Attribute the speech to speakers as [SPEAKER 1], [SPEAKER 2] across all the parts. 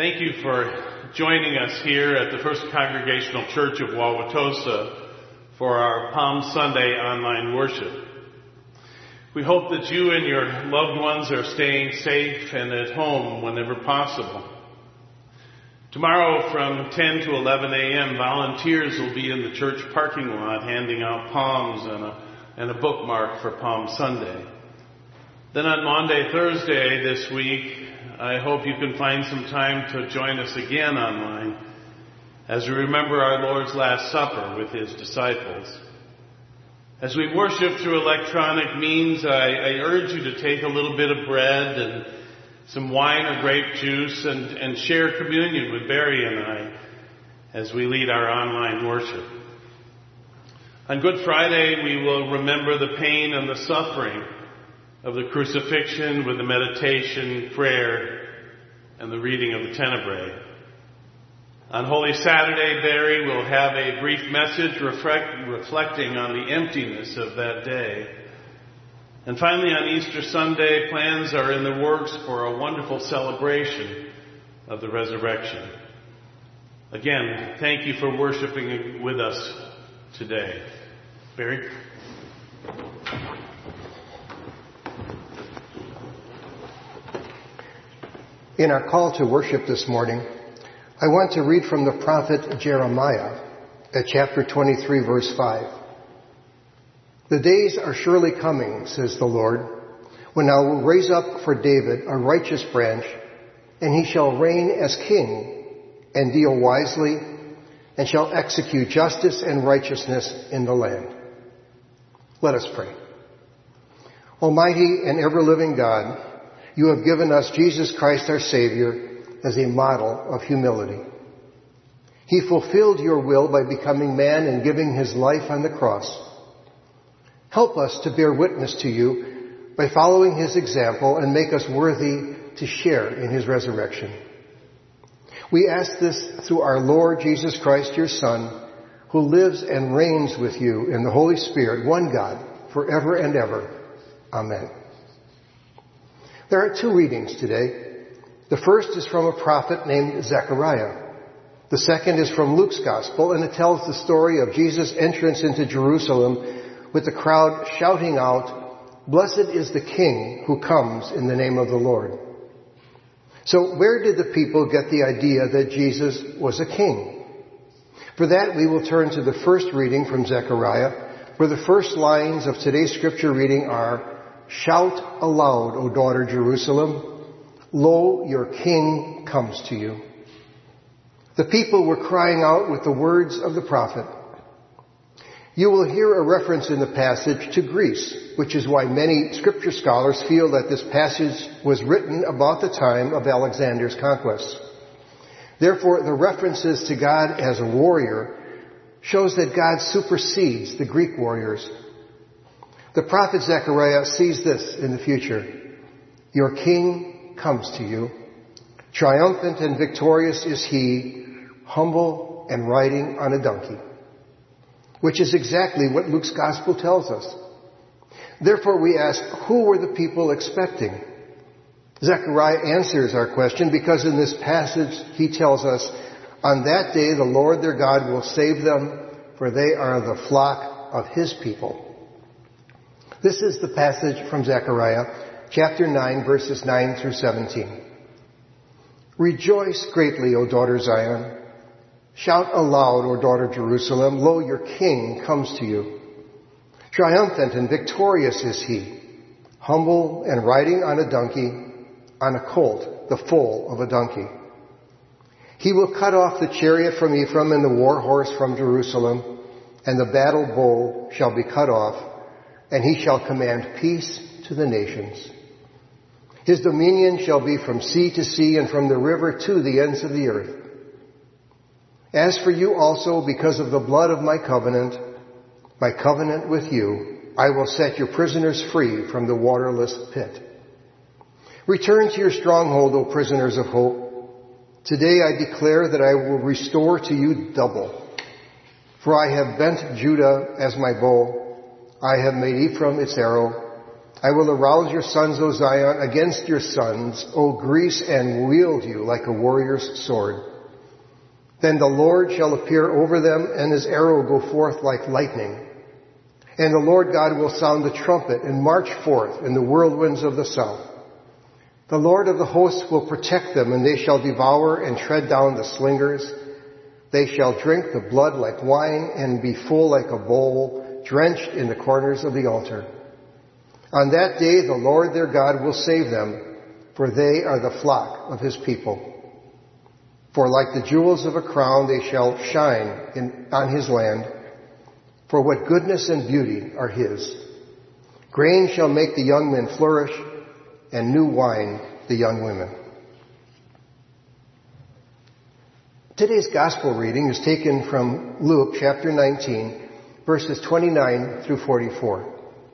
[SPEAKER 1] Thank you for joining us here at the First Congregational Church of Wauwatosa for our Palm Sunday online worship. We hope that you and your loved ones are staying safe and at home whenever possible. Tomorrow from 10 to 11 a.m., volunteers will be in the church parking lot handing out palms and a bookmark for Palm Sunday. Then on Maundy, Thursday this week, I hope you can find some time to join us again online as we remember our Lord's Last Supper with His disciples. As we worship through electronic means, I urge you to take a little bit of bread and some wine or grape juice and share communion with Barry and I as we lead our online worship. On Good Friday, we will remember the pain and the suffering of the crucifixion with the meditation, prayer, and the reading of the Tenebrae. On Holy Saturday, Barry will have a brief message reflecting on the emptiness of that day. And finally, on Easter Sunday, plans are in the works for a wonderful celebration of the resurrection. Again, thank you for worshiping with us today. Barry?
[SPEAKER 2] In our call to worship this morning, I want to read from the prophet Jeremiah at chapter 23, verse 5. The days are surely coming, says the Lord, when I will raise up for David a righteous branch, and he shall reign as king and deal wisely, and shall execute justice and righteousness in the land. Let us pray. Almighty and ever-living God, you have given us Jesus Christ our Savior as a model of humility. He fulfilled your will by becoming man and giving his life on the cross. Help us to bear witness to you by following his example and make us worthy to share in his resurrection. We ask this through our Lord Jesus Christ, your Son, who lives and reigns with you in the Holy Spirit, one God, forever and ever. Amen. There are two readings today. The first is from a prophet named Zechariah. The second is from Luke's Gospel, and it tells the story of Jesus' entrance into Jerusalem with the crowd shouting out, "Blessed is the King who comes in the name of the Lord." So where did the people get the idea that Jesus was a king? For that, we will turn to the first reading from Zechariah, where the first lines of today's scripture reading are, "Shout aloud, O daughter Jerusalem. Lo, your king comes to you." The people were crying out with the words of the prophet. You will hear a reference in the passage to Greece, which is why many scripture scholars feel that this passage was written about the time of Alexander's conquest. Therefore, the references to God as a warrior shows that God supersedes the Greek warriors. The prophet Zechariah sees this in the future. Your king comes to you. Triumphant and victorious is he, humble and riding on a donkey. Which is exactly what Luke's gospel tells us. Therefore we ask, who were the people expecting? Zechariah answers our question because in this passage he tells us, on that day the Lord their God will save them, for they are the flock of his people. This is the passage from Zechariah, chapter 9, verses 9 through 17. Rejoice greatly, O daughter Zion. Shout aloud, O daughter Jerusalem. Lo, your king comes to you. Triumphant and victorious is he, humble and riding on a donkey, on a colt, the foal of a donkey. He will cut off the chariot from Ephraim and the war horse from Jerusalem, and the battle bow shall be cut off, and he shall command peace to the nations. His dominion shall be from sea to sea and from the river to the ends of the earth. As for you also, because of the blood of my covenant with you, I will set your prisoners free from the waterless pit. Return to your stronghold, O prisoners of hope. Today I declare that I will restore to you double. For I have bent Judah as my bow. I have made Ephraim its arrow. I will arouse your sons, O Zion, against your sons, O Greece, and wield you like a warrior's sword. Then the Lord shall appear over them, and his arrow go forth like lightning. And the Lord God will sound the trumpet and march forth in the whirlwinds of the south. The Lord of the hosts will protect them, and they shall devour and tread down the slingers. They shall drink the blood like wine and be full like a bowl, drenched in the corners of the altar. On that day the Lord their God will save them, for they are the flock of his people. For like the jewels of a crown they shall shine on his land, for what goodness and beauty are his. Grain shall make the young men flourish, and new wine the young women. Today's gospel reading is taken from Luke chapter 19, verses 29 through 44.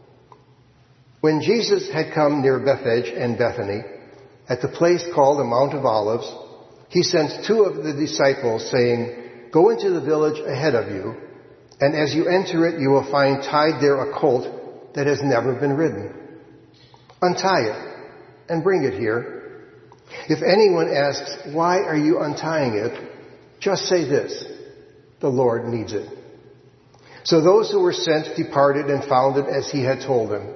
[SPEAKER 2] When Jesus had come near Bethphage and Bethany, at the place called the Mount of Olives, he sent two of the disciples, saying, Go into the village ahead of you, and as you enter it, you will find tied there a colt that has never been ridden. Untie it and bring it here. If anyone asks, Why are you untying it? Just say this, the Lord needs it. So those who were sent departed and found it as he had told them.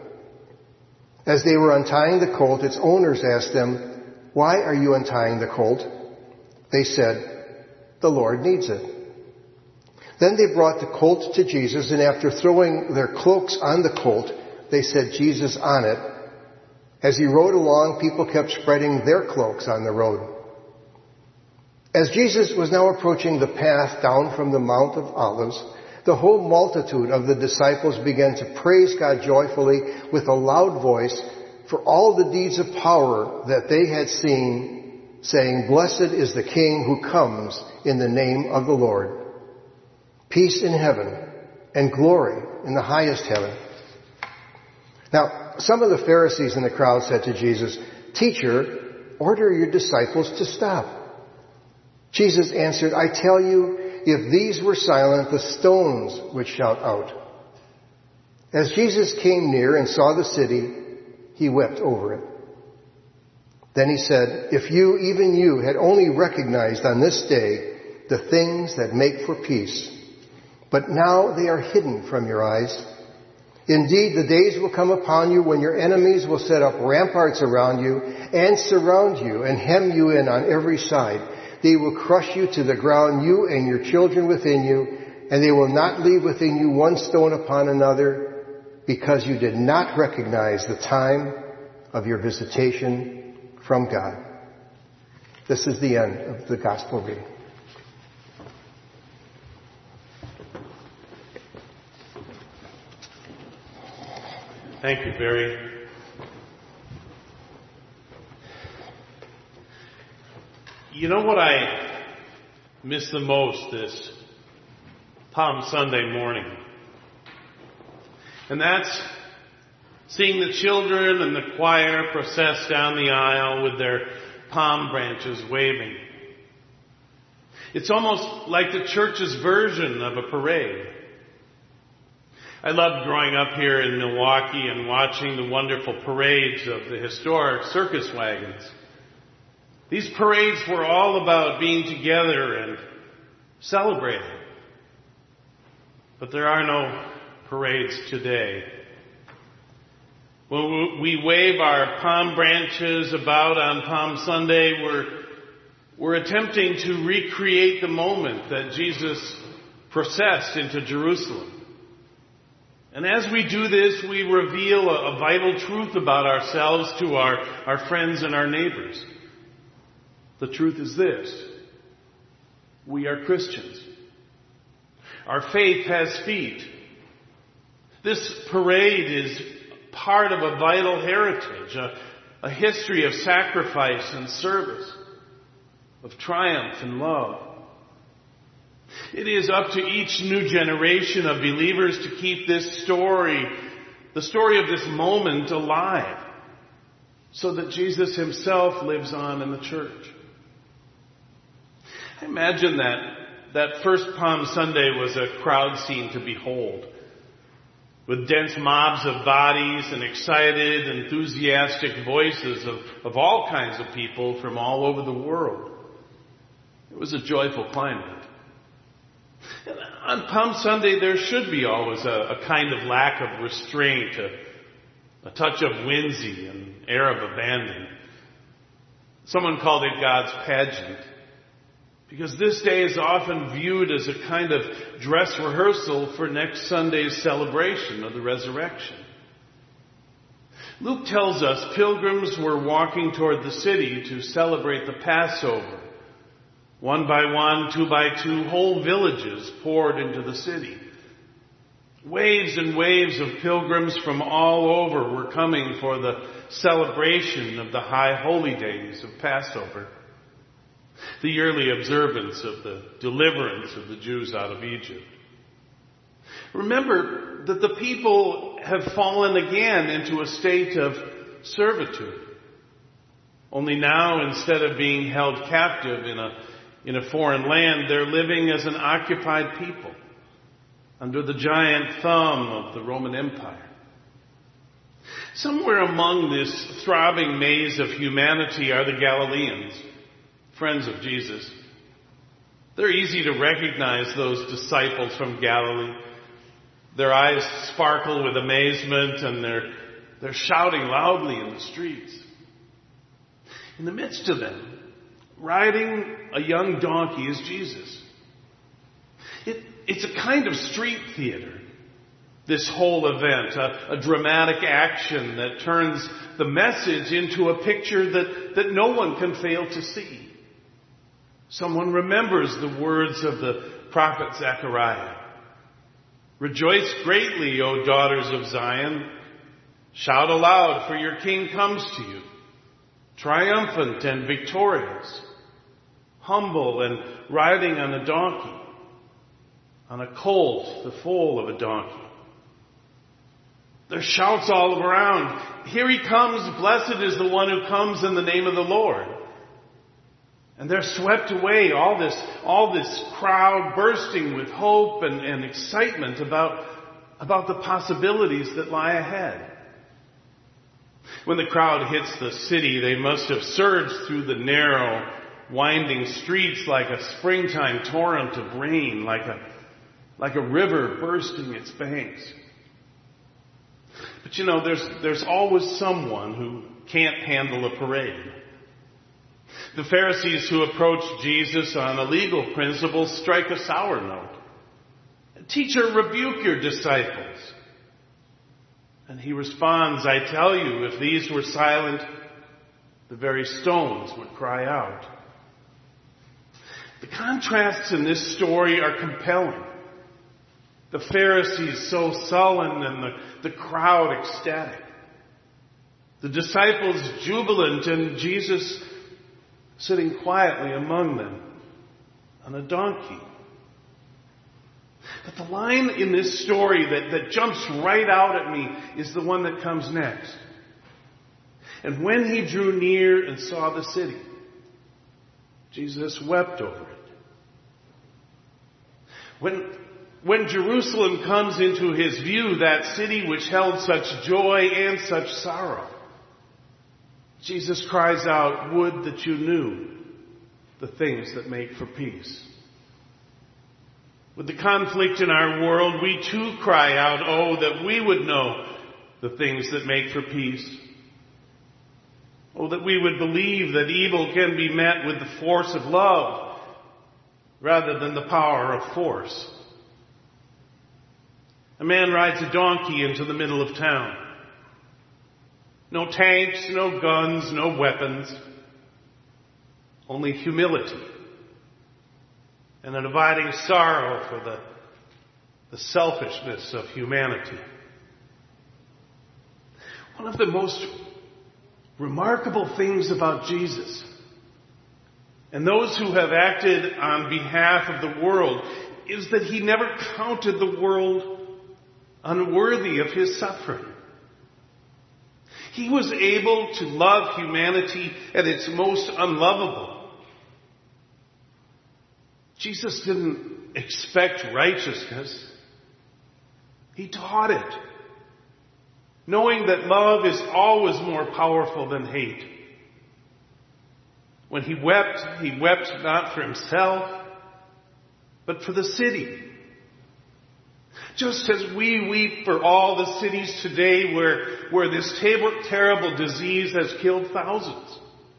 [SPEAKER 2] As they were untying the colt, its owners asked them, Why are you untying the colt? They said, The Lord needs it. Then they brought the colt to Jesus, and after throwing their cloaks on the colt, they set Jesus on it. As he rode along, people kept spreading their cloaks on the road. As Jesus was now approaching the path down from the Mount of Olives, the whole multitude of the disciples began to praise God joyfully with a loud voice for all the deeds of power that they had seen, saying, Blessed is the King who comes in the name of the Lord. Peace in heaven and glory in the highest heaven. Now, some of the Pharisees in the crowd said to Jesus, Teacher, order your disciples to stop. Jesus answered, I tell you, if these were silent, the stones would shout out. As Jesus came near and saw the city, he wept over it. Then he said, If you, even you, had only recognized on this day the things that make for peace, but now they are hidden from your eyes. Indeed, the days will come upon you when your enemies will set up ramparts around you and surround you and hem you in on every side. They will crush you to the ground, you and your children within you, and they will not leave within you one stone upon another, because you did not recognize the time of your visitation from God. This is the end of the gospel reading.
[SPEAKER 1] Thank you, Barry. You know what I miss the most this Palm Sunday morning? And that's seeing the children and the choir process down the aisle with their palm branches waving. It's almost like the church's version of a parade. I loved growing up here in Milwaukee and watching the wonderful parades of the historic circus wagons. These parades were all about being together and celebrating. But there are no parades today. When we wave our palm branches about on Palm Sunday, we're attempting to recreate the moment that Jesus processed into Jerusalem. And as we do this, we reveal a vital truth about ourselves to our friends and our neighbors. The truth is this: we are Christians. Our faith has feet. This parade is part of a vital heritage, a history of sacrifice and service, of triumph and love. It is up to each new generation of believers to keep this story, the story of this moment, alive, so that Jesus himself lives on in the church. I imagine that first Palm Sunday was a crowd scene to behold. with dense mobs of bodies and excited, enthusiastic voices of all kinds of people from all over the world. It was a joyful climate. And on Palm Sunday, there should be always a kind of lack of restraint, a touch of whimsy, an air of abandon. Someone called it God's pageant, because this day is often viewed as a kind of dress rehearsal for next Sunday's celebration of the resurrection. Luke tells us pilgrims were walking toward the city to celebrate the Passover. One by one, two by two, whole villages poured into the city. Waves and waves of pilgrims from all over were coming for the celebration of the high holy days of Passover, the yearly observance of the deliverance of the Jews out of Egypt. Remember that the people have fallen again into a state of servitude. Only now, instead of being held captive in a foreign land, they're living as an occupied people under the giant thumb of the Roman Empire. Somewhere among this throbbing maze of humanity are the Galileans, friends of Jesus. They're easy to recognize, those disciples from Galilee. Their eyes sparkle with amazement and they're shouting loudly in the streets. In the midst of them, riding a young donkey, is Jesus. It's a kind of street theater, this whole event, a dramatic action that turns the message into a picture that no one can fail to see. Someone remembers the words of the prophet Zechariah. Rejoice greatly, O daughters of Zion. Shout aloud, for your king comes to you, triumphant and victorious, humble and riding on a donkey, on a colt, the foal of a donkey. There's shouts all around. Here he comes, blessed is the one who comes in the name of the Lord. And they're swept away, all this crowd bursting with hope and excitement about the possibilities that lie ahead. When the crowd hits the city, they must have surged through the narrow, winding streets like a springtime torrent of rain, like a river bursting its banks. But there's always someone who can't handle a parade. The Pharisees who approach Jesus on a legal principle strike a sour note. Teacher, rebuke your disciples. And he responds, I tell you, if these were silent, the very stones would cry out. The contrasts in this story are compelling. The Pharisees so sullen and the crowd ecstatic. The disciples jubilant and Jesus sitting quietly among them on a donkey. But the line in this story that jumps right out at me is the one that comes next. And when he drew near and saw the city, Jesus wept over it. When Jerusalem comes into his view, that city which held such joy and such sorrow, Jesus cries out, would that you knew the things that make for peace. With the conflict in our world, we too cry out, oh, that we would know the things that make for peace. Oh, that we would believe that evil can be met with the force of love rather than the power of force. A man rides a donkey into the middle of town. No tanks, no guns, no weapons. Only humility and an abiding sorrow for the selfishness of humanity. One of the most remarkable things about Jesus and those who have acted on behalf of the world is that he never counted the world unworthy of his suffering. He was able to love humanity at its most unlovable. Jesus didn't expect righteousness. He taught it. knowing that love is always more powerful than hate. When he wept not for himself, but for the city. Just as we weep for all the cities today where this terrible disease has killed thousands.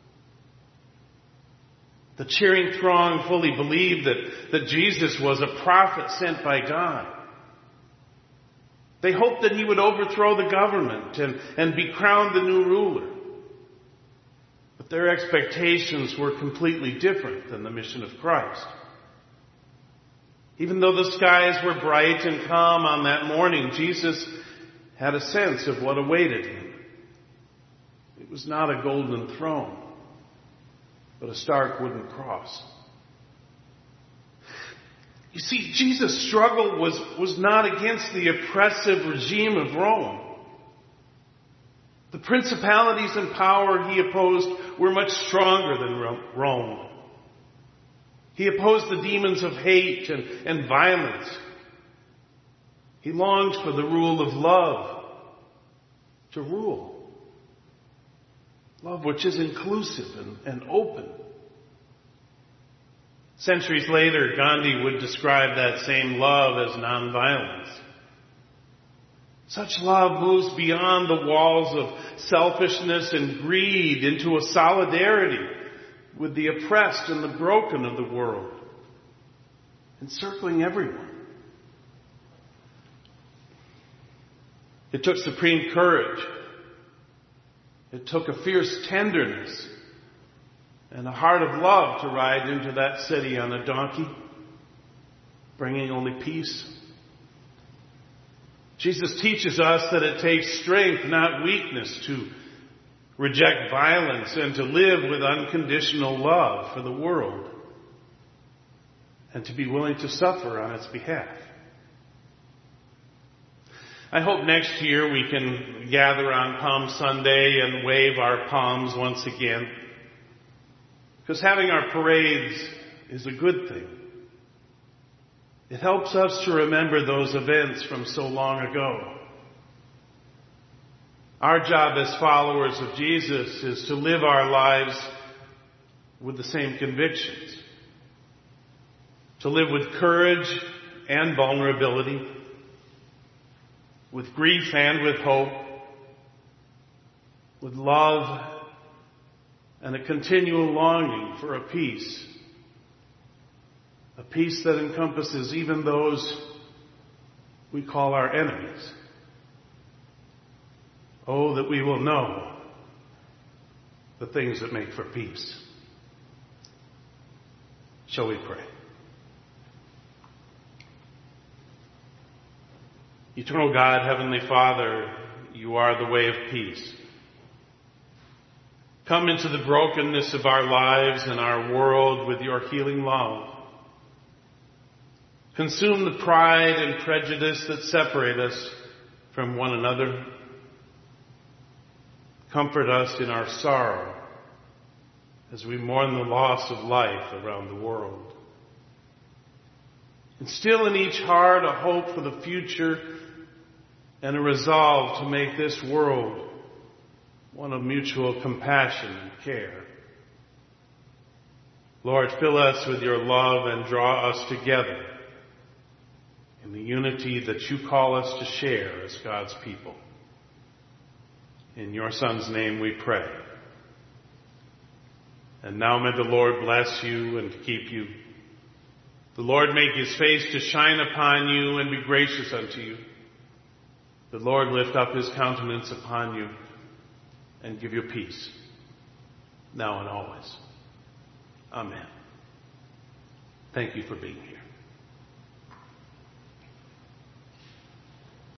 [SPEAKER 1] The cheering throng fully believed that Jesus was a prophet sent by God. They hoped that he would overthrow the government and be crowned the new ruler. But their expectations were completely different than the mission of Christ. Even though the skies were bright and calm on that morning, Jesus had a sense of what awaited him. It was not a golden throne, but a stark wooden cross. You see, Jesus' struggle was not against the oppressive regime of Rome. The principalities and power he opposed were much stronger than Rome. He opposed the demons of hate and violence. He longed for the rule of love to rule. Love which is inclusive and open. Centuries later, Gandhi would describe that same love as nonviolence. Such love moves beyond the walls of selfishness and greed into a solidarity with the oppressed and the broken of the world, encircling everyone. It took supreme courage. It took a fierce tenderness and a heart of love to ride into that city on a donkey, bringing only peace. Jesus teaches us that it takes strength, not weakness, to reject violence and to live with unconditional love for the world and to be willing to suffer on its behalf. I hope next year we can gather on Palm Sunday and wave our palms once again, because having our parades is a good thing. It helps us to remember those events from so long ago. Our job as followers of Jesus is to live our lives with the same convictions. To live with courage and vulnerability, with grief and with hope, with love and a continual longing for a peace that encompasses even those we call our enemies. Oh, that we will know the things that make for peace. Shall we pray? Eternal God, Heavenly Father, you are the way of peace. Come into the brokenness of our lives and our world with your healing love. Consume the pride and prejudice that separate us from one another. Comfort us in our sorrow as we mourn the loss of life around the world. Instill in each heart a hope for the future and a resolve to make this world one of mutual compassion and care. Lord, fill us with your love and draw us together in the unity that you call us to share as God's people. In your Son's name we pray. And now may the Lord bless you and keep you. The Lord make his face to shine upon you and be gracious unto you. The Lord lift up his countenance upon you and give you peace, now and always. Amen. Thank you for being here.